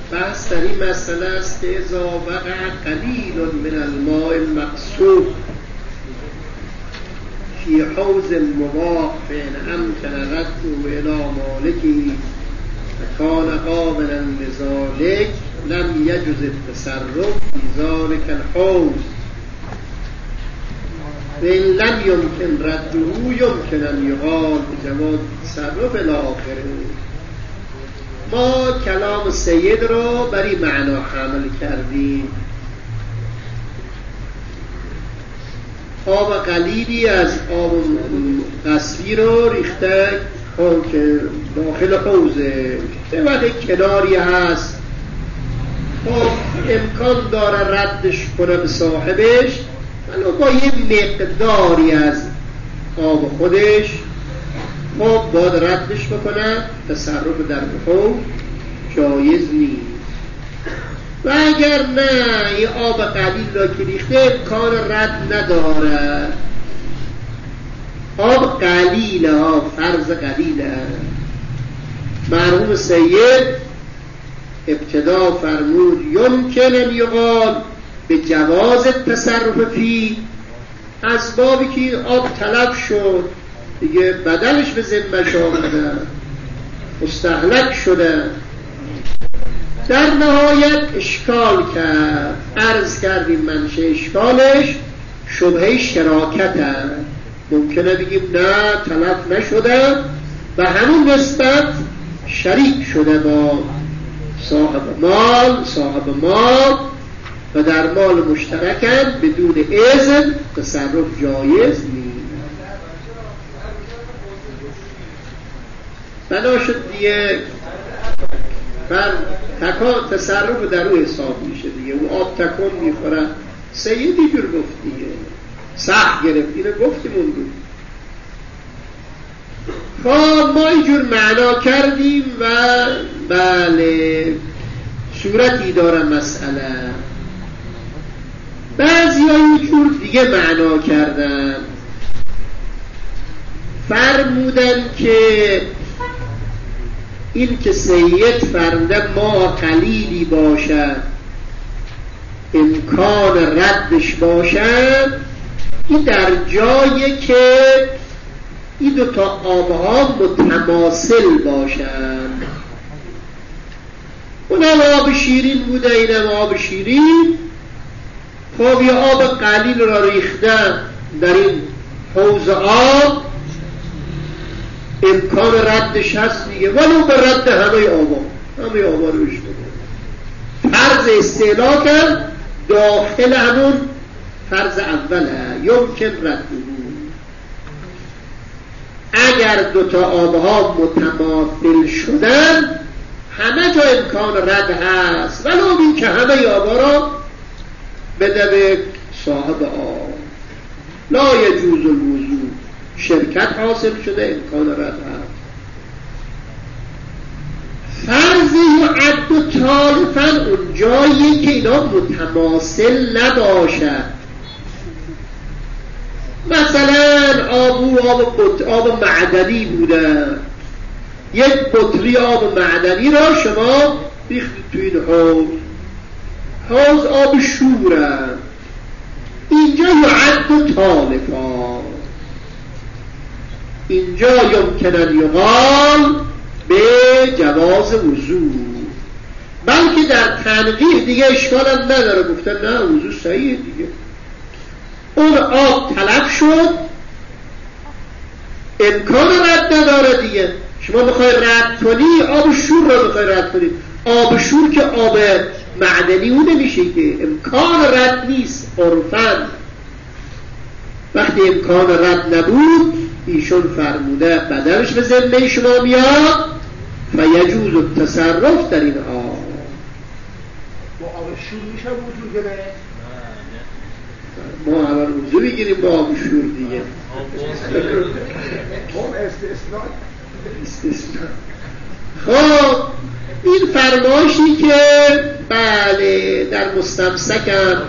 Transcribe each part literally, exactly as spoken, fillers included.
بحث در این مسئله است که اذا وقع قلیل من الماء المقصود فی حوض المباح فإن امکن رده الی مالکی فکان قابلا لذلک لم یجز التصرف فی ذلک الحوض وإن لم يمكن رده يمكن أن يقال بجواز التصرف إلى آخره. ما کلام سید رو بر این معنا حمل کردیم. آب قلیلی از آب قصبی رو ریخته که داخل حوضه، به وقت کناری هست، خب امکان داره ردش کنه به صاحبش، ولی با یه مقداری از آب خودش خب باید ردش بکنه. تصرف در حوض جایز نیست. و اگر نه این آب قلیل را که ریخته امکان رد نداره، آب قلیله، آب فرض قلیله، مرحوم سید ابتدا فرمود یمکن ان یقال به جواز تصرف فی، از بابی که آب طلب شد دیگه بدلش به ذمه‌ش آمده، مستهلک شده، در نهایت اشکال کرد. عرض کردیم منشه اشکالش شبهه شراکته. ممکنه بگیم نه طلب نشده و همون نسبت شریک شده با صاحب مال صاحب مال و در مال مشترکن، بدون اذن تصرف جایز نیست. بنا شد دیگه بر تکان تصرف در او حساب میشه دیگه. او آب تکان میخوره، سیدی جور گفت دیگه، سخت گرفت، اینو گفتیم اون بود. خب ما اینجور معنا کردیم و بله صورتی داره مسئله. بعضی ها اینجور دیگه معنا کردن، فرمودن که این که سید فرموده ما قلیلی باشد امکان ردش باشد، این در جایی که این دوتا آبها متماثل باشند. اونم آب شیرین بوده، اینم آب شیرین. خب یه آب قلیل را ریختن در این حوض آب، امکان ردش هست دیگه، ولو به رد همه آبا همه آبا رو ریشته فرض استعلا کرد داخل همون فرض اوله یمکن رده. اگر دوتا آبها متماثل شدن همه جا امکان رد هست، ولو این که همه آبا را بده به صاحب آب. لا یجوز الوضوء، شرکت حاصل شده، امکان رد هست. فرض یعد و طالفاً اون جایی که اینا متماثل نباشد. مثلا آب آب, آب معدنی بوده، یک بطری آب معدنی را شما ریختید تو این حوض، حوض آب شوره، اینجا یعد و طالفاً، اینجا یمکنن یقال به جواز وضوء، بلکه در تنقیح دیگه اشکال هم نداره، گفتن نه وضوء صحیحه دیگه. اون آب طلب شد، امکان رد نداره دیگه. شما بخوای رد کنی آب شور رو بخوای رد کنی، آب شور که آب معدنی اون نمیشه که، امکان رد نیست عرفاً. وقتی امکان رد نبود ایشون فرموده بدلش به ذمه شما میاد فیجوز التصرف در این آب. با آب شور میشه وضو گره؟ ما اول وضو بگیریم با آب شور دیگه. استثناء. خب این فرمایشی که بله در مستمسکم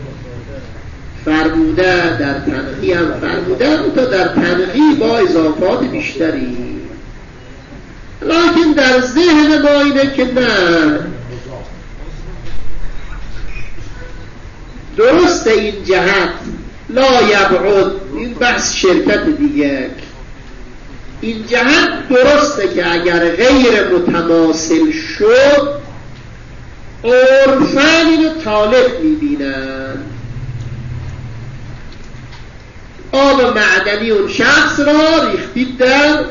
فرموده، در تنقیح هم فرموده، تا در تنقیح با اضافات بیشتری، لیکن در ذهن ما اینه که نه درست این جهت لا یبعد، این بحث شرکت دیگه، این جهت درسته که اگر غیر متماثل شد عرفاً اینو طالب میبینن. آب معدنی اون شخص را ریختید در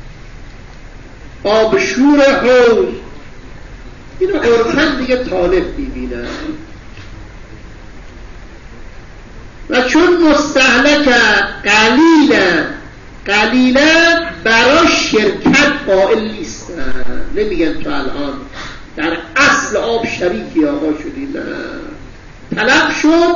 آب شور حوض، اینو عرفاً دیگه طالب میبینن و چون مستهلک قلیلا قلیلا برای شرکت قائل نیستن، نمیگن تو الان در اصل آب شریکی آقا شدی، نه، طلب شد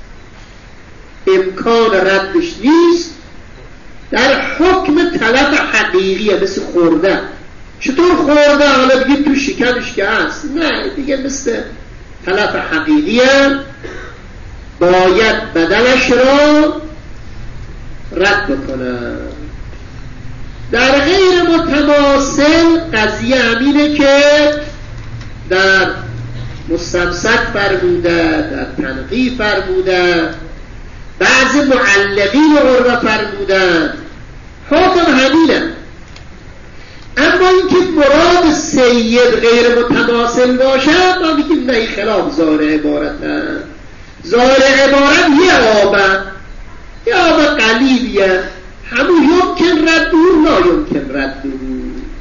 امکان ردش نیست، در حکم طلب حقیقیه، مثل خورده. چطور خورده؟ حالا دیگه تو شکمش که هست، نه دیگه مثل طلب حقیقیه، باید بدلش را رد بکنه. در غیر متماثل قضیه همینه که در مستمسک فرموده، در تنقیح فرموده، بعض معلقین عربه فرمودن، حکم همینه. اما اینکه مراد سید غیر متماثل باشه ما میگیم نه، خلاف ظاهر عبارت. نه، ظاهر عبارت یه آبه، یه آب قلیلیه، همون یمکن رد و لا یمکن رد و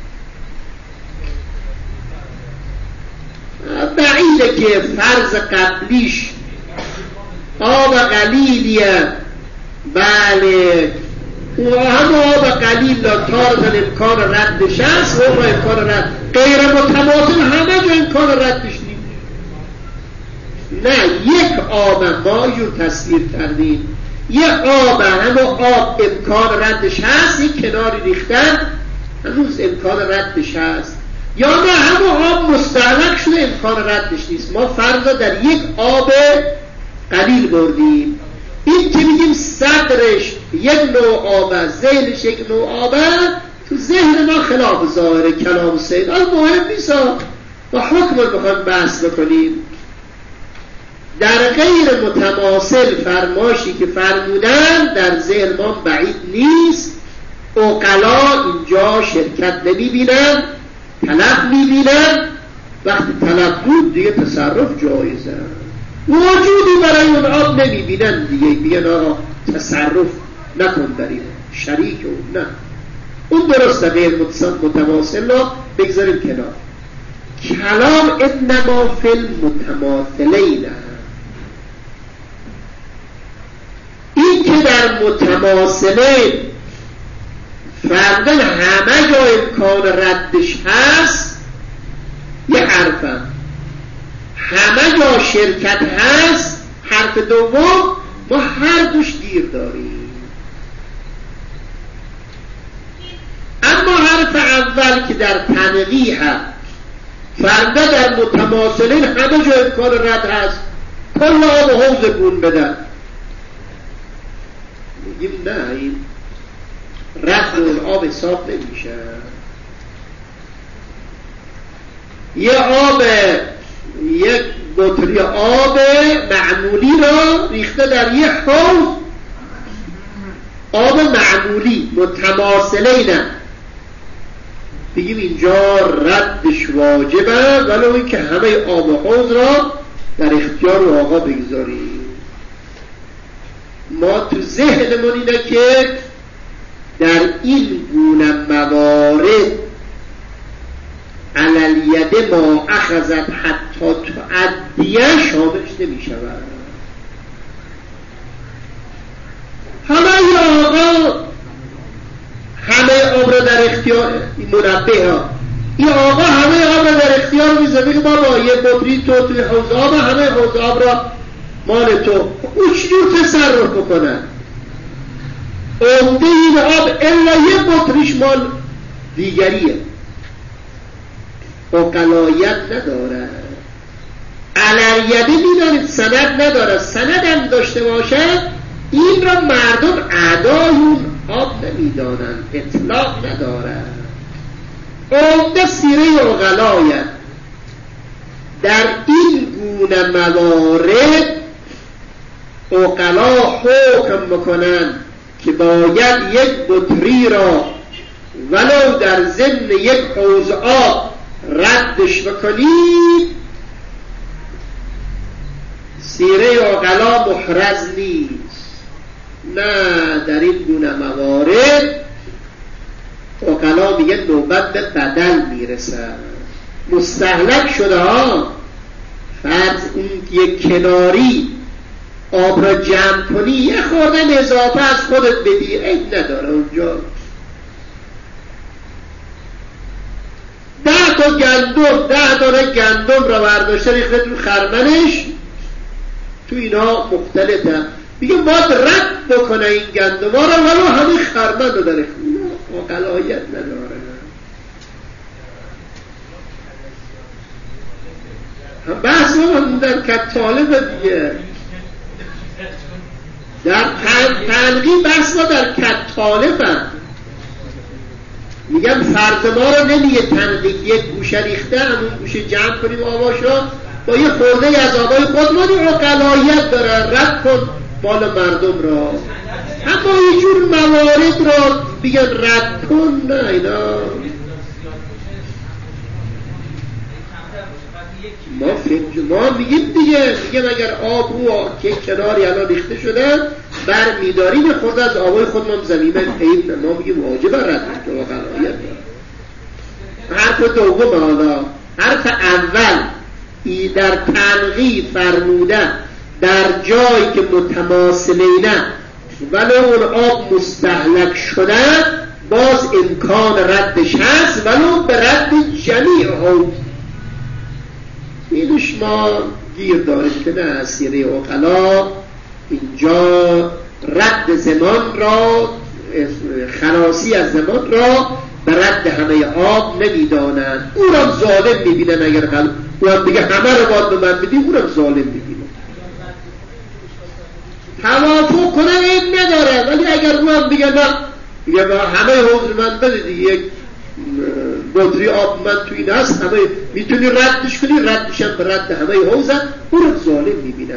بعیده که فرض قبلیش آب قلیلیه، بله اون هم آب قلیل تارزن امکان ردش هست و امکان رد غیر متماثل همه جا امکان ردش نیست. نه، یک آب ما جور تصویر کردیم، یک آب همه آب امکان ردش هست، یک کناری ریختن هنوز امکان ردش هست، یا نه همه آب مستهلک شده امکان ردش نیست. ما فرض در یک آب قلیل بردیم، این که میگیم صدرش یک نوع آب، ذیلش یک نوع آب، تو ذهن ما خلاف ظاهر کلام سید. آن مهم نیست، با حکم رو بخوایم بحث بکنیم. در غیر متماثل فرماشی که فرمودن در ذهن ما بعید نیست، عقلا اینجا شرکت نمیبینن، طلب میبینن. وقتی طلب بود دیگه تصرف جایزه، وجودی برای اون آب نمیبینن دیگه، بیان آقا تصرف نکن در این شریک اون، نه، اون درسته غیر متماثل رو بگذاریم کنار. کلام انما فی المتماثلین، این که در متماثلین فرضاً همه جا امکان ردش هست یه حرفه، همه جا شرکت هست حرف دوم، ما هر دوش گیر داریم. اما حرف اول که در تنقیح فرده در متماثلین همه جا امکان رد هست، کل آب و حوض گون بدن، میگیم نه، این رد اون آب حساب نمیشه. یه آب، یک بطری آب معمولی را ریخته در یک حوض، آب معمولی متماثله نه، بگیم اینجا ردش واجبه، ولو این که همه آب و حوض را در اختیار و آقا بگذاریم. ما تو ذهنمون اینه که در این گونه موارد علالید ما اخذت حتی تعدیه شاملش نمی شود. حالا یا آقا همه آب را در اختیار منبه ها، این آقا همه آب را در اختیار میزه، بگه بابا یه بطری تو توی حوض آب، همه حوض آب را مال تو، او چجور تصرف بکنن؟ عمده این آب الا یه بطریش مال دیگریه، اقلایت نداره. علیده میدانید سند نداره، سند هم داشته باشه این را مردم اعدای اون آب نمیدانن، اطلاق نداره. عمده سیره اقلایت در این گونه موارد عقلا حکم بکنن که باید یک بطری را ولو در ضمن یک حوض آب ردش بکنید، سیره عقلا محرز نیست. نه، در این گونه موارد عقلا میگه نوبت به بدل میرسن. مستهلک شده ها، فرض اون یک کناری آب را جمع کنی، یه خورده اضافه از خودت بدی، عیب نداره. اونجا ده تا گندم ده دانه گندم را برداشته ریخته تو خرمنش، تو اینا مختلفه، میگه باید رد بکنه این گندم ها را، ولو همین خرمن رو داره. عقلایت نداره. بحث ما در کتالب دیگه، در تنقیب بحث ما در کتالب هم میگم فرض ما رو نمیگه تنقیب یک گوشه ریخته همون گوشه جمع کنیم آباشو با یه خورده از آبای خود ما دی عقلایت داره، رد کن مال مردم را. اما یه جور موارد را بگن رد کن، نه اینا ما فکر ما میگیم دیگه، میگم اگر آب رو که کناری الان ریخته شده بر میداریم خورده از آبای خود ما زمینه عیب نه، ما میگیم واجب رد کنیم. عقلایت حرف دوم حالا حرف اول ای در تنقیح فرموده در جایی که متماثلینه ولو اون آب مستهلک شده باز امکان ردش هست، ولو به رد جمیع ها. اینش ما گیر داریم که نه، سیره عقلا اینجا رد زمان را، خلاصی از زمان را به رد همه آب نمیدانند. اونم ظالم میبینن. اگر خل... اونم دیگه همه رو باید به من بدیم، اونم ظالم میبینن. توافق کنه این نداره، ولی اگر اونم دیگه نه، دیگه همه حوض من بده دیگه، یک بطری آب من توی این هست، همه میتونی ردش کنی، ردش هم به رد همه حوضن، اونم ظالم میبینن.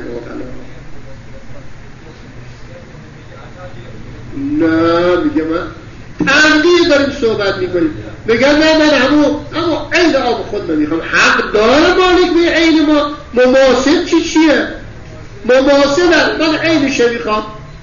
نه میگه من تنقیح داریم صحبت میکنیم، میگه نه من همو اما عین آب خود نمیخوام. حق داره مالک به عین ما. مماثل چی چیه؟ مماثل من عینش میخوام.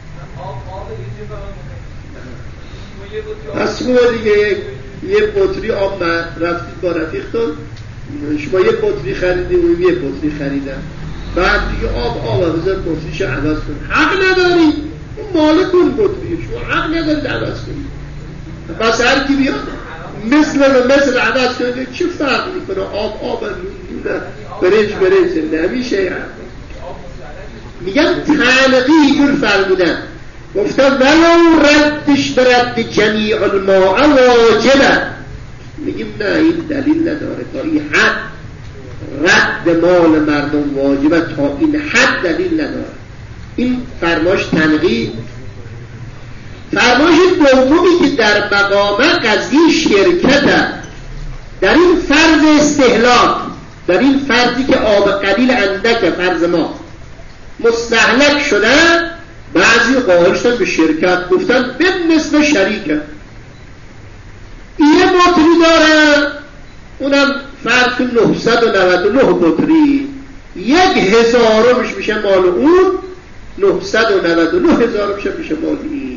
پس ما دیگه یه بطری آب رفتید با رفیقتون، شما یه بطری خریدیم اون یه بطری خریدم، بعد دیگه آب آب بذار بطریشو عوض کن. حق نداری، اون مالک اون بطریه، شما حق ندارید عوض کنید. بس هر کی بیاد مثل و مثل عوض کنید، چه فرق میکنه؟ آب آب برنج برنج نمیشه. میگم تنقیح جور فرمودن، گفتم ولو ردش به رد جمیع الماء واجبه. میگیم نه، این دلیل نداره. تا این حد رد مال مردم واجبه، تا این حد دلیل نداره. این فرماش تنقیح. فرماش دومی که در مقامه قضیه شرکته، در این فرض استهلاک، در این فرضی که آب قلیل اندک فرض ما مستهلک شده، بعضی قائل شدن به شرکت، گفتن به نسبت شریکه. یه بطری داره، اونم فرق نهصد و نود و نه بطری، یک هزارمش میشه مال اون، نهصد و نود و نه هزارمش میشه مال این.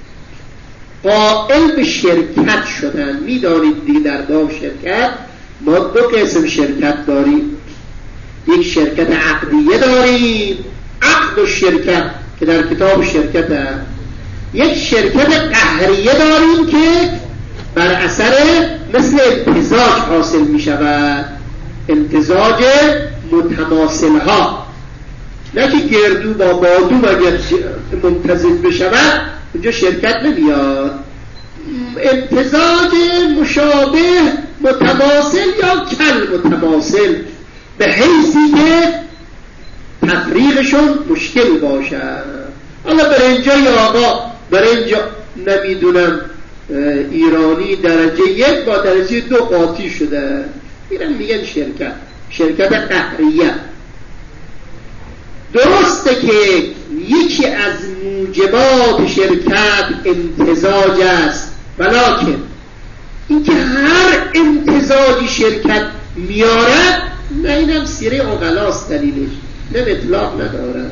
قائل به شرکت شدن. میدانید دیگه در باب شرکت ما دو قسم شرکت داریم، یک شرکت عقدیه داریم، عقد و شرکت که در کتاب شرکت هست. یک شرکت قهریه داریم که بر اثر مثل امتزاج حاصل می شود، امتزاج متماثل ها، نه که گردو با بادوم اگر ممتزج بشود اونجا شرکت نمیاد. امتزاج مشابه متماثل یا کل متماثل، به حیثی که تفریقشون مشکل باشه. حالا برنجای آقا، برنج نمیدونم ایرانی درجه یک با درجه دو قاطی شده، میرن میگن شرکت، شرکت قهریه. درسته که یکی از موجبات شرکت امتزاج است، ولکن اینکه هر امتزاجی شرکت میارد نه، اینم سیره عقلاست دلیلش، نه اطلاق نداره.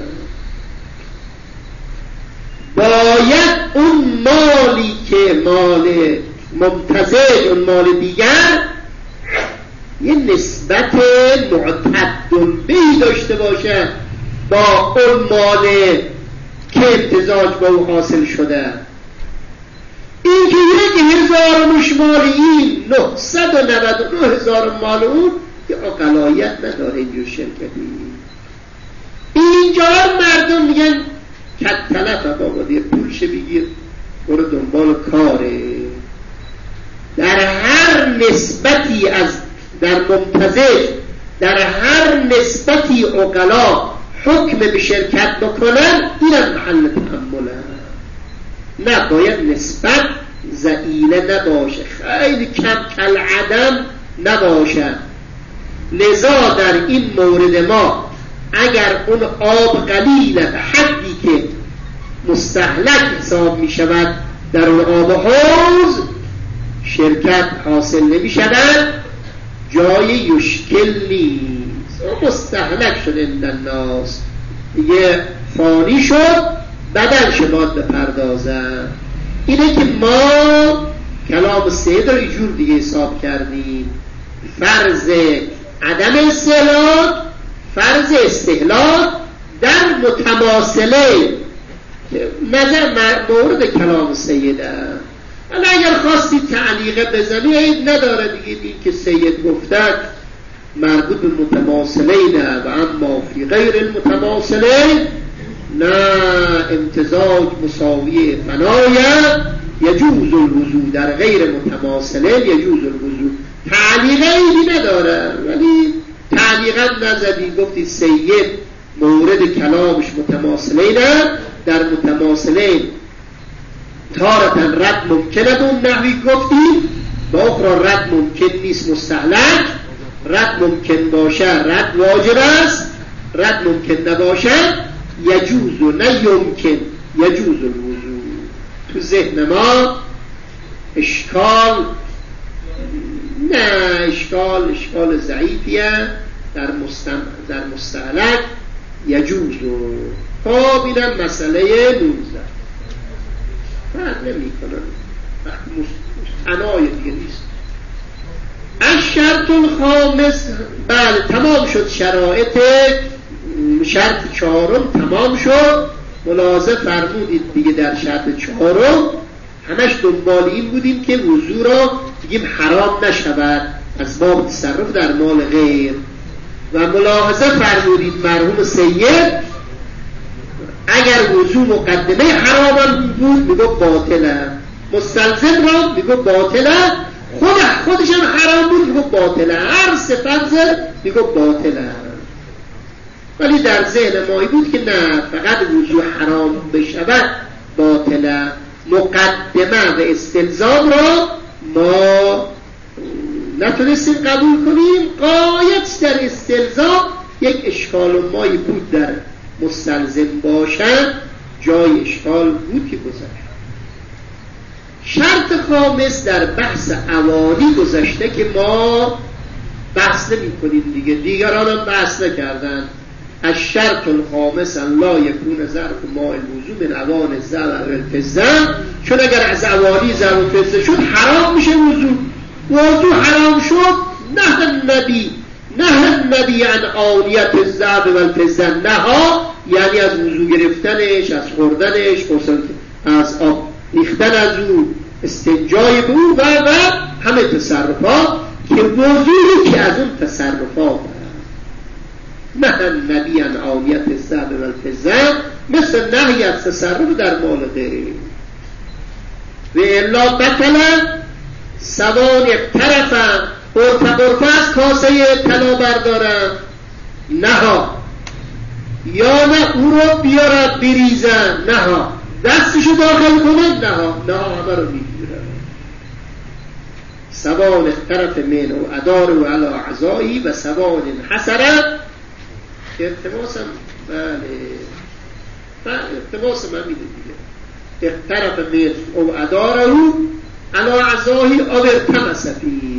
باید اون مالی که مال ممتزج، اون مال دیگر یه نسبت معتدلبهی داشته باشه با اون مال که امتزاج با او حاصل شده. این که یک هزار مشمال این نهصد و نود و نه هزار مال اون که اقلایت نداره اینجور شرکتی. اینجا مردم میگن کت تلف بابا دیگه پولش بگیر برو دنبال کاره. در هر نسبتی از در ممتزج در هر نسبتی اقلا حکم به شرکت بکنن اینم محل تحمله. نه باید نسبت زئیله نباشه، خیلی کم کالعدم نباشه. لذا در این مورد ما اگر اون آب قلیله به حدی که مستهلک حساب می شود در اون آب حوض شرکت حاصل نمی شود، جای یشکل نیست، مستهلک شد اند الناس، دیگه فانی شد، بدنش باید بپردازن. اینه که ما کلام سید رو اینجور دیگه حساب کردیم، فرض عدم استهلاک، فرض استهلاک در متماثله نظر مورد کلام سیده. حالا اگر خواستی تعلیقه بزنی عیب نداره دیگه، این که سید گفتن مربوط به متماثله نه و اما فی غیر المتماثله نه امتزاج مساوی فنایه یجوز الوضو، در غیر متماثله یجوز الوضو. تعلیقه عیبی نداره، ولی تعلیقا نزدی گفتی سید مورد کلامش متماثله نه، در متماثله تارتن رد ممکنه اون نحوی گفتی، با اخرى رد ممکن نیست مستهلک، رد ممکن باشه رد واجب است، رد ممکن نباشه یجوز و نه یمکن یجوز الوضو. تو ذهن ما اشکال نه، اشکال اشکال ضعیفیه در مستم در مستهلک یجوز. و خب اینم مسئله نوزده فرق نمی کنن، مستعنای دیگه نیست. الشرط الخامس، بله تمام شد شرایط، شرط چهارم تمام شد. ملاحظه فرمودید دیگه در شرط چهارم همش دنبال این بودیم که وضو را بگیم حرام نشود از باب تصرف در مال غیر، و ملاحظه فرمودید مرحوم سید اگر وضو مقدمه حرام بود میگو باطله، مستلزم را میگو باطله، خود خودش هم حرام بود میگو باطله، هر صفت زد میگو باطله. ولی در ذهن مایی بود که نه، فقط وضو حرام بشود باطله. مقدمه و استلزام را ما نتونستیم قبول کنیم. غایت در استلزام یک اشکال و مایی بود، در مستلزم باشد جای اشکال بود که گذشت. شرط خامس در بحث اوانی گذشته که ما بحث نمی کنیم دیگه، دیگران هم بحث نکردن. الشرط الخامس ان لا یکون ظرف ماء الوضو من اوان الذهب والفضه، چون اگر از اوانی ذهب و فضه شد حرام میشه وضو. وضو حرام شد، نه النبی نه النبی عن آنیت الذهب والفضه، نها یعنی از وضو گرفتنش، از خوردنش، از آب ریختن از او، استنجای به او و و همه تصرفات که وضوعی که از اون تصرفات نه النبی عن آنیت الذهب والفضه، مثل نهی از تصرف در مال غیر. و الا بطل سوان اقترفن، قرفه قرفه از کاسه طلا بردارن، نها یا نه او رو بیارن بریزن، نها دستشو داخل کنن، نها نها همه رو میگیرن. سوان اقترف من و ادار و علا عزایی و سوان حسره. التماسم بله اقتباس من میده دیگه اقترب مثل او اداره علا عزاهی آور تمسفی.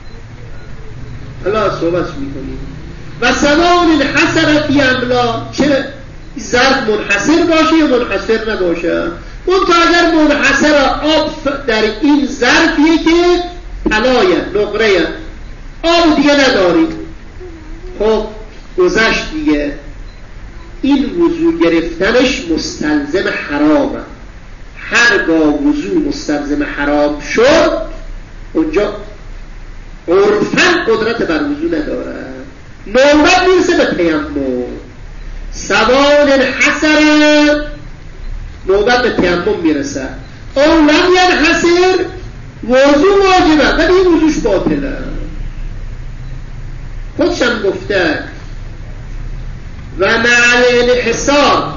حالا صحبت میکنیم و سوال الحسر فی املا، چه ظرف منحصر باشه یا منحصر نباشه. منتها اگر منحصر آب در این ظرفیه که طلایه نقره آب دیگه نداریم، خب گذشت دیگه، این وضو گرفتنش مستلزم حرامه. هرگاه وضو مستلزم حرام شد اونجا عرفاً قدرت بر وضو نداره، نوبت میرسه به تیمم. سوال الحسر نوبت به تیمم میرسه، اون لم ینحسر وضو واجبه ولی این وضوش باطله. خودشم گفته و مع الانحصار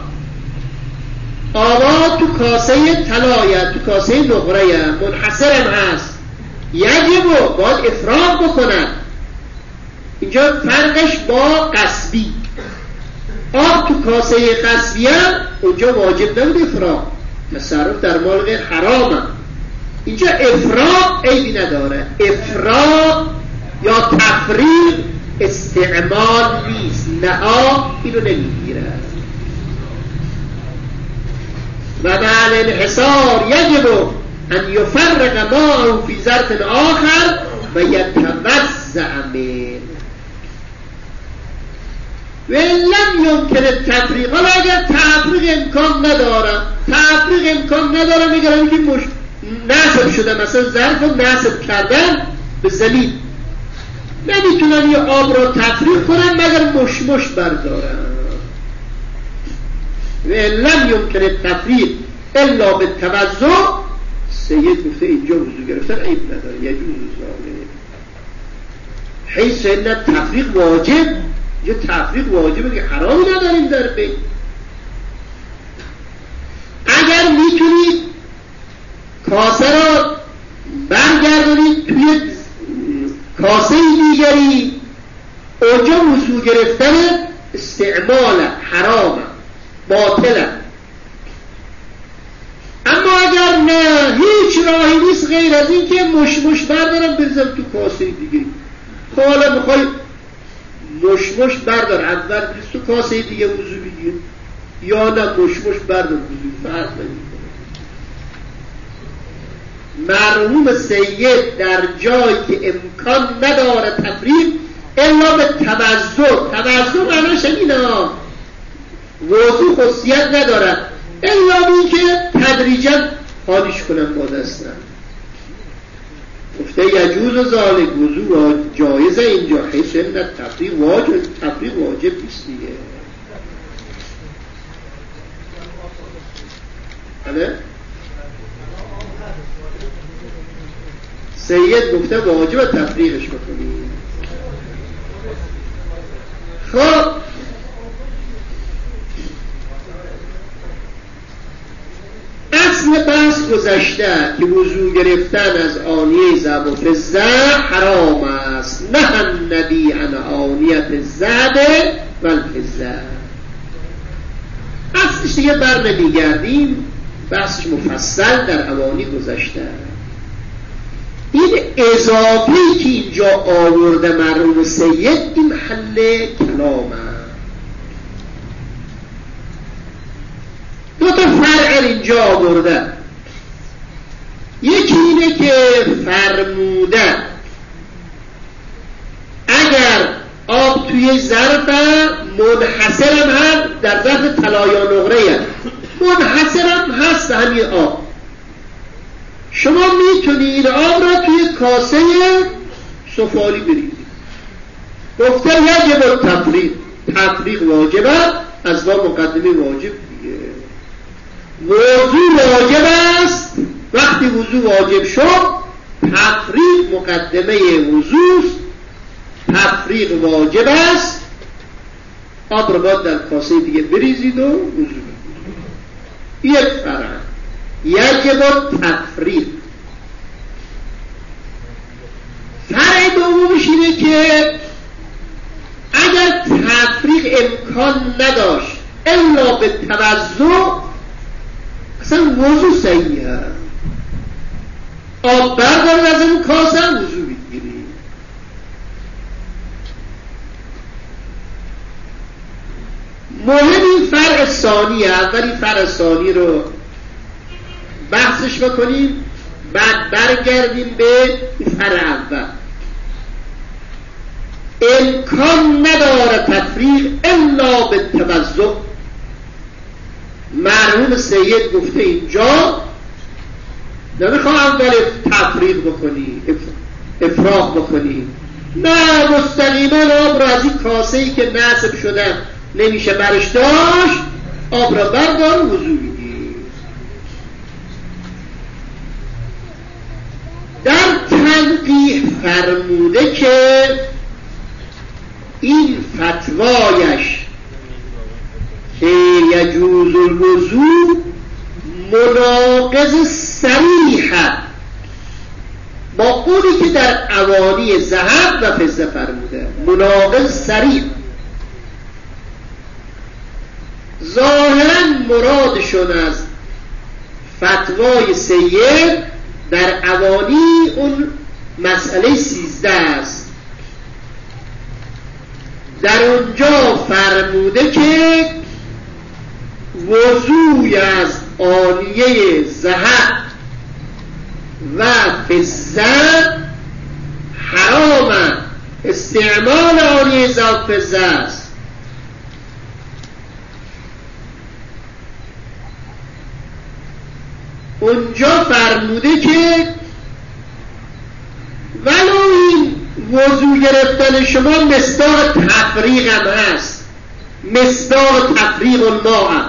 آبا تو کاسه طلایه، تو کاسه نقره منحصرم هست، یجب و باید افراغ بکنن. اینجا فرقش با قصبی، آب تو کاسه قصبیه اونجا واجب نبود افراغ، تصرف در مال غیر حرامه. اینجا افراغ عیبی نداره، افراغ یا تفریق استعمال نیست، نها اینو نمیگیره. و مع الانحصار یجب ان یفرق ماءه فی ظرف آخر و یتوزع منه و لم یمکن التفریق. حالا اگر تفریق امکان نداره، تفریق امکان نداره میگرم که مش... نصب شده، مثلا ظرف رو نصب کردن به زمین، نمیتونن یه آب رو تفریق کنن مگر مش مش بردارن. و لم یمکن التفریق الا بالتوزع. سید گفته اینجا وضو گرفتن عیب نداره، یجوز ذالک حیث ان تفریق واجب. یه تفریق واجبه که حرامی نداریم در بین. اگر میتونید کاسه را برگردونید توی کاسه دیگری، اونجا وضو گرفتن استعمال حرامه، باطله. اما اگر نه هیچ راهی نیست غیر از این که مش مش بردارم بریزم تو کاسه دیگری، خب حالا میخوای مش مش بردار اول بریز تو کاسه دیگه وضو بگیر، یا نه مش مش بردار وضو، فرق نمیکنه. مرحوم سید در جایی که امکان نداره تفریق الا به توزع. توزع معناش اینه، وضو خصوصیت نداره الا این که تدریجا حالیش کنم با دستم. گفته یجوز ذالک وضو جایزه اینجا حیث ان تفریق واجب، تفریق واجب نیست دیگه. بله سید گفته واجب تفریقش بکنی. خب اصل بحث گذشته که وضو گرفتن از آنیه ذهب و فضه حرام است، نه النبی عن آنیت ذهب و الفضه. اصلش دیگه بر نمیگردیم، بحثش مفصل در اوانی گذشته. این اضافی که اینجا آورده مرحوم سید این محل کلامه. دو تا فرع اینجا آورده، یکی اینه که فرموده اگر آب توی ظرف منحصرم هم در ظرف طلا یا نقره منحصرم هست همین آب، شما میتونید آب را توی کاسه سفالی بریزید. گفته یجب تفریق، تفریق واجبه، از با مقدمه واجب دیگه. وضو واجب است، وقتی وضو واجب شد تفریق مقدمه وضوست، تفریق واجب است. آب رو باید در کاسه دیگه بریزید و وضو بگیرید. یک فرق یجب تفریق. فرق دومش اینه که اگر تفریق امکان نداشت الا به توضع، اصلا وضو صحیحه. آب بردارید از اون کاسه وضو بگیرید. مهم این فرع ثانیه. اولی فرع ثانی رو بحثش بکنیم، بعد برگردیم به فرع اول. امکان نداره تفریق الا به توضع. مرحوم سید گفته اینجا نمیخوام اول تفریق بکنی، افراغ بکنی، نه، مستقیما آب را از این کاسه ای که نصب شده نمیشه برش داشت، آب را بردار وضو بگیر. در تنقیح فرموده که این فتوایش که یجوز الوضو مناقض صریح با اونی که در اوانی ذهب و فضه فرموده، مناقض صریح. ظاهرا مرادشون از فتوای سید در اوانی اون مسئله سیزده است. در اونجا فرموده که وضوی از آنیه ذهب و فضه حرام، استعمال آنیه ذهب و فضه است. اونجا فرموده که ولو این وضو گرفتن شما مصداق تفریق هم هست، مصداق تفریق الماء،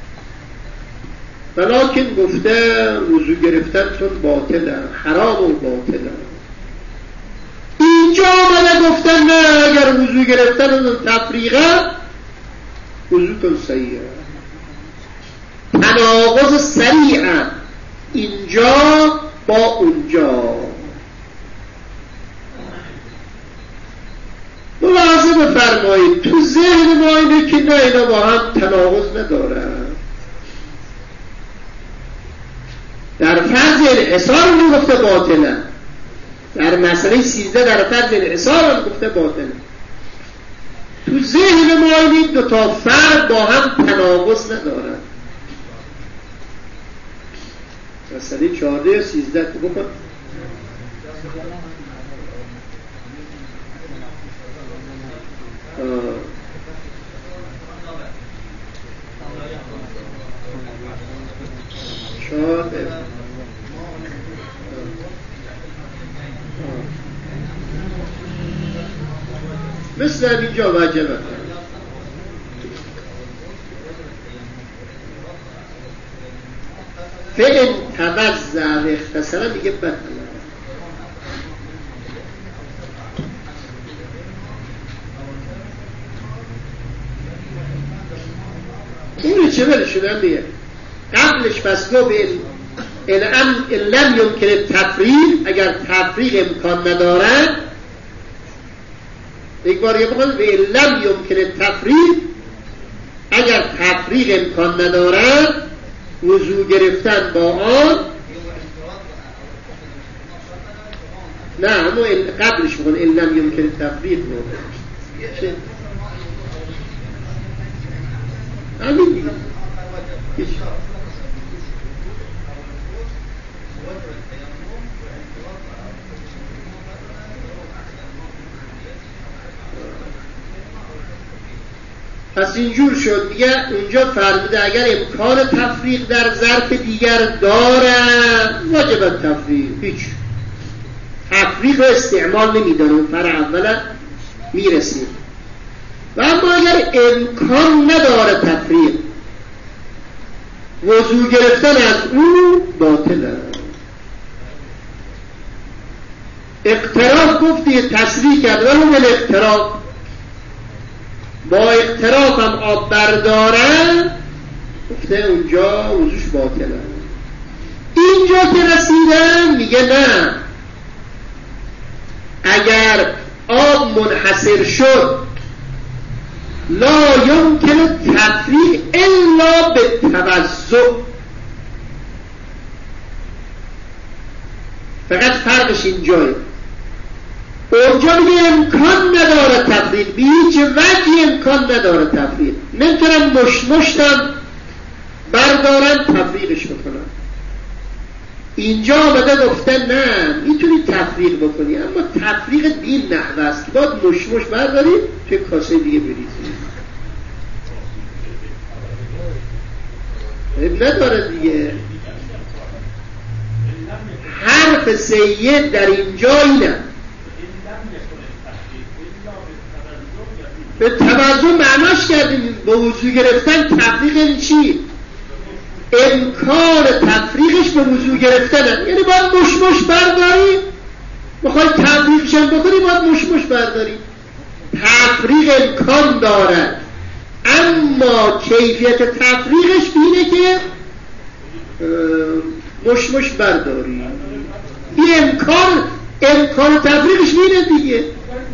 ولیکن گفته وضو گرفتنتون باطله، حرام و باطله. اینجا آمده گفتن نه، اگر وضو گرفتنتون تفریقه وضوتون صحیحه. تناقض صریحه اینجا با اونجا. ملاحظه بفرمایید تو ذهن ما اینه که نه، اینا با هم تناقض ندارن. در فرض انحصار اون گفته باطله، در مسئله سیزده در فرض انحصار اون گفته باطله. تو ذهن ما اینه دو تا فرد با هم تناقض ندارن. مسئله چهارده یا سیزده تو بکن. چهارده مثل اینجا وجبه. فعل توزع و اختصارا دیگه بطلع. این چه بله شدن دیگه قبلش پس گو به این لم یمکن تفریق، اگر تفریق امکان ندارد، یک بار یه بخواد به لم یمکن تفریق، اگر تفریق امکان ندارد وضو گرفتن با آن، نه همون قبلش بخون این لم یمکن تفریق بوده چه؟ همین دیگه هیچ. پس اینجور شد دیگه. اونجا فرموده اگر امکان تفریق در ظرف دیگر دارد واجب تفریق، هیچ تفریق رو استعمال نمیدانم. فرع اولا میرسیم. و اما اگر امکان نداره تفریق، وضو گرفتن از اون باطله. اقتراف گفتی تصریح کرد، ولی من اقتراف با اقتراف هم آب بردارن گفته اونجا وضوش باطله. اینجا که رسیدن میگه نه، اگر آب منحصر شد لا یمکن تفریق الا به توزع. فقط فرقش اینجاه، اونجا میگه امکان نداره تفریق، به هیچ وجهی امکان نداره تفریق. نمیتونم مش مشتم بردارن تفریقش بکنن. اینجا آمده گفته نه میتونی تفریق بکنی، اما تفریق دین نحوه است، باید مش مش برداری توی کاسه دیگه بریزی. نداره دیگه. حرف سید در اینجا اینه، به توجه معناش کردیم. با وضو گرفتن تفریق یعنی چی؟ امکان تفریقش به وضو گرفتنه، یعنی باید مش مش برداری. میخوای تفریقش هم بکنی باید مش مش برداری. تفریق امکان دارد، اما کیفیت تفریقش اینه که مش مش برداری. این امکان امکان تفریقش اینه دیگه.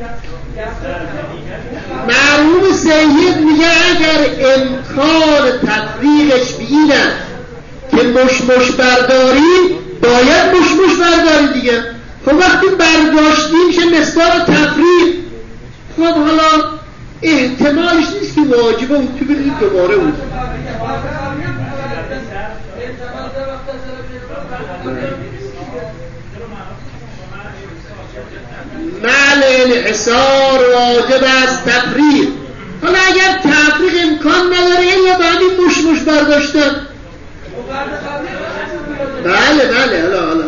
مرحوم سید میگه اگر امکان تفریقش بینه که مش مش برداری باید مش مش برداری دیگه. خب وقتی برداشتیم میشه مصداق تفریق. خب حالا احتمالش نیست که واجبه اون تو برید دوباره بود. مال انحصار واجب است تفریق. حالا اگر تفریق امکان نداره یا بعد این مش مش برداشتن. بله بله حالا حالا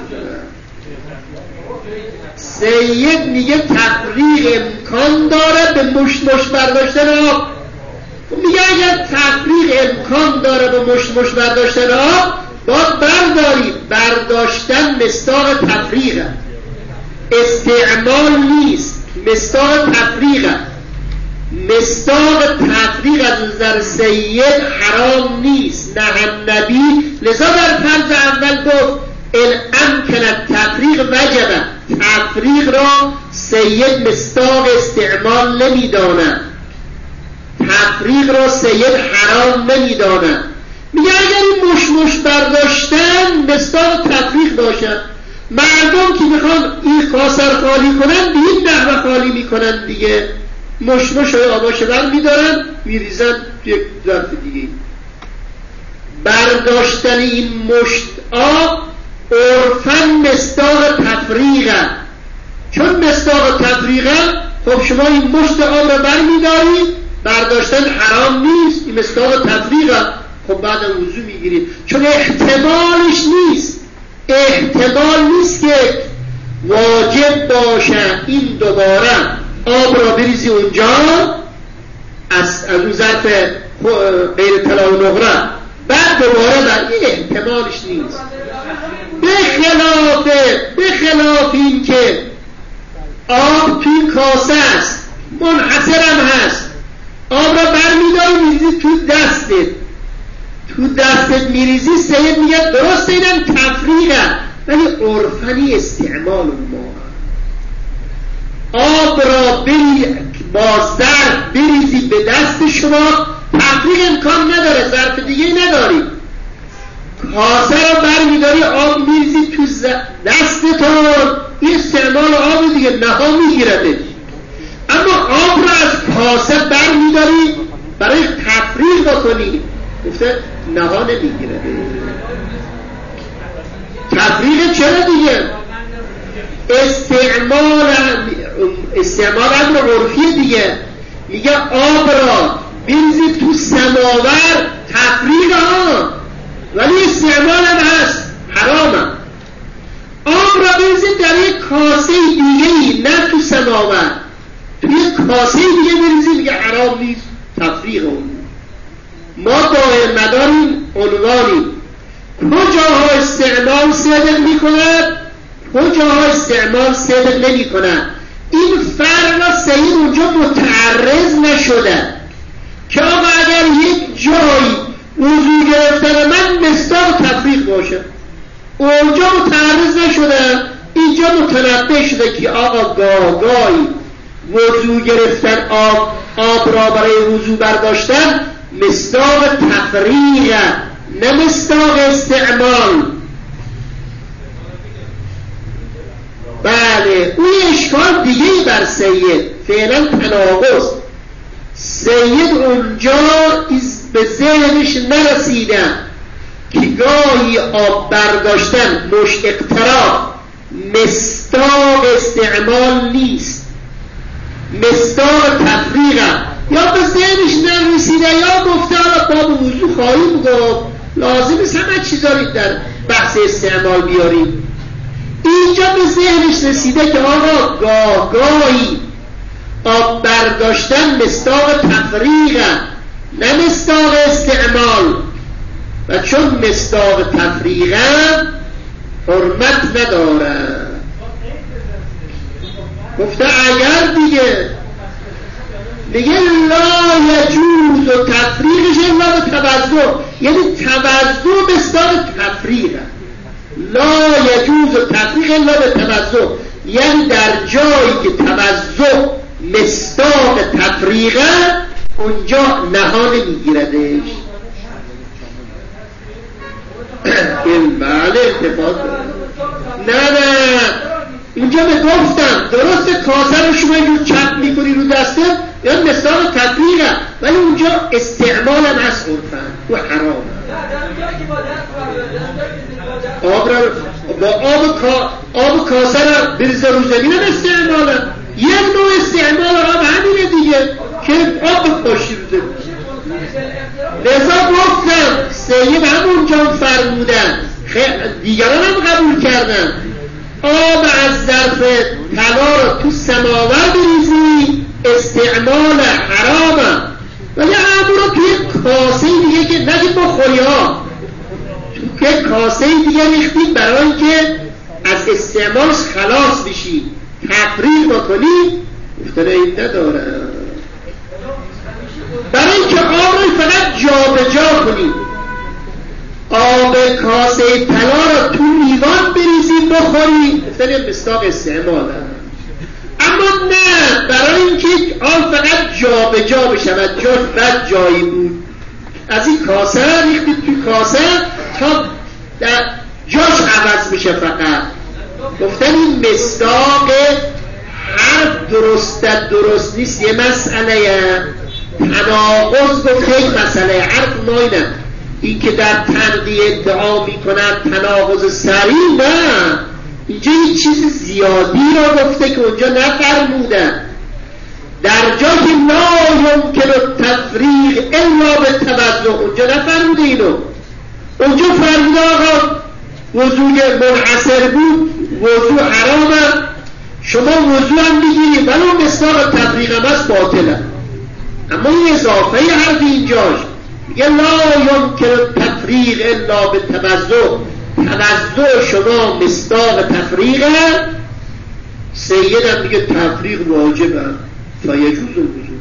سید میگه تفریق امکان داره به مش مش برداشتن آب. میگه اگر تفریق امکان داره به مش مش برداشتن آب باید برداری. برداشتن مصداق تفریقه، استعمال نیست، مصداق تفریقه. مصداق تفریق از نظر سید حرام نیست، نه النبی. لذا در فرض اول گفت ان امکن التفریق وجبه. تفریق را سید مصداق استعمال نمیداند، تفریق را سید حرام نمیداند. میگه اگر این مش مش برداشتن مصداق تفریق باشد، مردم که میخوان این کاسر خالی کنن به این نحوه خالی میکنن دیگه. مش مش های آباشه بر میدارن میریزن یک ظرف دیگه. برداشتن این مشت آب عرفاً مصداق تفریقه. چون مصداق تفریقه خب شما این مشت آب رو بر میداری، برداشتن حرام نیست، این مصداق تفریقه. خب بعد وضو میگیرید، چون احتمالش نیست. احتمال نیست که واجب باشه این دوباره آب را بریزی اونجا از, از اون ظرف غیر طلا و نقره بعد دوباره در این احتمالش نیست. به خلاف به خلاف این که آب توی کاسه است منحصرم هست، آب را برمیداری میریزی تو دستت، تو دستت میریزی. سید میگه درست اینم تفریقه ولی عرفانی استعمال ما. آب را بری با ظرف بریزی به دست شما تفریق امکان نداره، ظرف دیگه نداری. کاسه را برمیداری آب میریزی تو دستتون، این استعمال آب دیگه نها میگیرده. اما آب را از کاسه برمیداری برای تفریق بکنی، گفته نها نمیگیره. تفریق چرا دیگه؟ استعمال استعمال امر عرفی دیگه. میگه آب را بریزید تو سماور تفریق ها، ولی استعمال هم هست حرامه. آب را بریزید در یک کاسه دیگه، نه تو سماور، تو یک کاسه دیگه بریزید، میگه حرام نیست، تفریق اون. ما دائر مداریم عنوانی کجاها استعمال صدق می کند، کجاها استعمال صدق نمی کند. این فرق را سید اونجا متعرض نشده که آقا اگر یک جایی وضو گرفتن من مصداق تفریق باشه، اونجا متعرض نشده، اینجا متنبه شده که آقا گاهی وضو گرفتن آب آب را برای وضو برداشتن مصداق تفریق نه مصداق استعمال. بله اون اشکال دیگه بر سید فعلا تناقض. سید اونجا به ذهنش نرسیدن که گاهی آب برداشتن مش اقتراب مصداق استعمال نیست، مصداق تفریق یا به ذهنش نرسیده یا گفته حالا باب وضو خواهیم گفت لازم نیست همه چیزا رو در بحث استعمال بیاریم. اینجا به ذهنش رسیده که آقا گاه گاهی آب برداشتن مصداق تفریق نه مصداق استعمال و چون مصداق تفریق حرمت نداره. گفته اگر دیگه دیگه لا یجوز و تفریقش الا به توضع، یعنی توضع مصداق تفریق، لا یجوز و تفریق الا به توضع، یعنی در جایی که توضع مصداق تفریقه اونجا نهانه میگیردش. این بله التفات نه نه اینجا به گفتم درست کاسه رو شما اینجور چپ میکنی رو دسته یا مصداق تفریقه ولی اونجا استعمال هم هست عرفن و حرام. آب را با آب, کا... آب کاسه را بریزه رو زمین هم استعماله. یک نوع استعمال آب همینه دیگه که آب باشی رو زمین. لذا گفتم سید همونجا فرمودن دیگران هم قبول کردن آب از ظرف طلا رو تو سماور بریزی استعمال حرامه ولی آب رو توی کاسه دیگه که نگید بخوری ها توی کاسه دیگه ریختی برای اینکه از استعمالش خلاص بشی تفریق بکنی گفتن این نداره. برای اینکه آب رو فقط جا به جا کنی آب کاسه طلا رو تو لیوان بریزی بخوری گفتن این مصداق استعمال. اما نه برای اینکه آب فقط جا به جا بشود جاش بد جایی بود از این کاسه ریختی تو کاسه تا در جاش عوض میشه فقط گفتن این مصداق حرف درست درست نیست یه مسئله تناقض گفت خیلی مسئله حرف ناینه این که در تنقیه ادعا میکنن تناقض سریع نه اینجا یک چیز زیادی را گفته که اونجا نفرمودن در جا که لا یمکن التفریق الا بالتوضع اونجا نفرموده اینو اونجا فرموده آقا وضو منحصر بود وضو حرامه شما وضو هم بگیرید ولی مصداق تفریق هم هست باطله. اما این اضافه حرف اینجاش میگه لا یمکن تفریق الا بالتوضع توضع شما مصداق تفریقه سید هم میگه تفریق واجبه فیجوز الوضو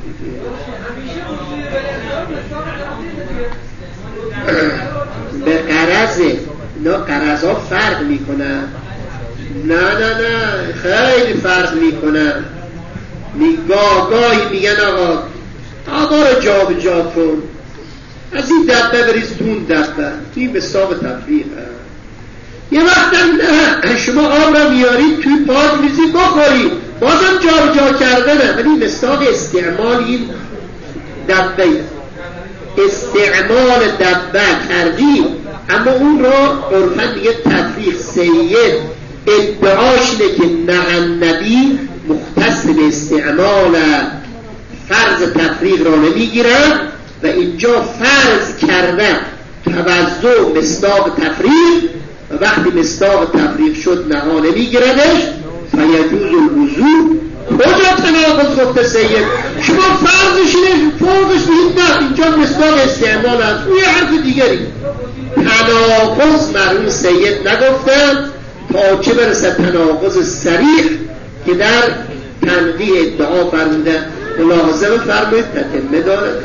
به قرضه اینا قرض ها فرق میکنن نه نه نه خیلی فرق میکنن میگاه گاهی میگن آقا آقا رو جا به جا کن از این دبه بریز دون دبه این مصداق تفریقه. یه وقت نه شما آب را میارید توی پاک میزید بخورید بازم جا به جا کردنه ولی مصداق استعمال این دبه استعمال دبه کردی اما اون را عرفا دیگه تفریق. سید ادعاش اینه که نه النبی مختص به استعمال فرض تفریق را نمیگیرن و اینجا فرض کردن توضع مصداق تفریق و وقتی مصداق تفریق شد نها نمیگیردش فیجوز الوضو. کجا تناقض گفته سید شما فرضش اینه فوقش بگید نه اینجا مصداق استعمال هست اون یه حرف دیگری تناقض مرحوم سید نگفتن تا چه برسد تناقض صریح که در تنقیح ادعا فرموده. ملاحظه بفرمایید تتمه داره.